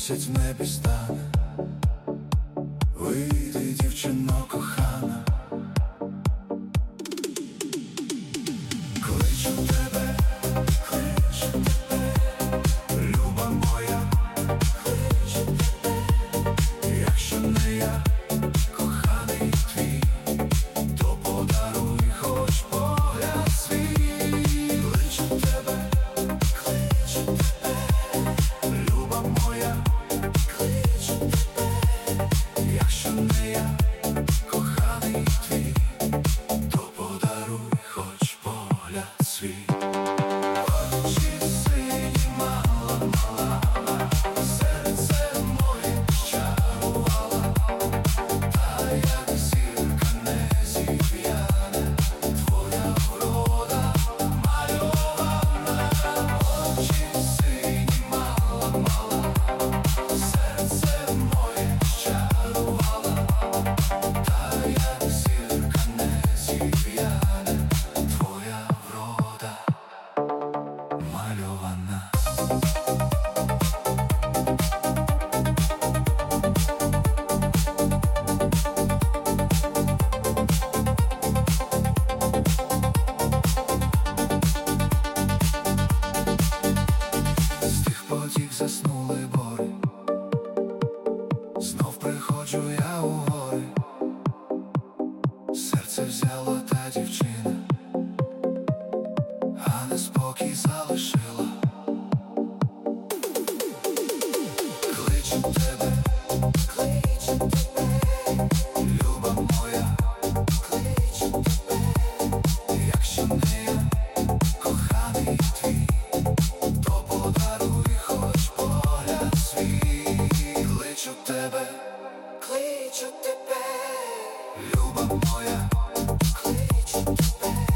Місяць в небі стане, вийди, дівчино кохана. Кличу тебе, люба моя, якщо не я, коханий твій, то подаруй хоч погляд свій. Кличу тебе, люба моя, якщо не я, коханий твій, то подаруй хоч погляд свій. Очі сині, мала, мала, серце моє щарувала, та як зірка не зів'яне, твоя врода мальована. Очі сині, мала, мала, серце моє щарувала, та як зірка не зів'яне, твоя врода мальована. З тих потік заснули бори, знов приходжу я у гори. Серце взяла та дівчина, а неспокій залишила. Кличу тебе, люба моя, якщо не я, коханий твій, то подаруй хоч погляд свій. Кличу тебе, люба моя, кличу тебе.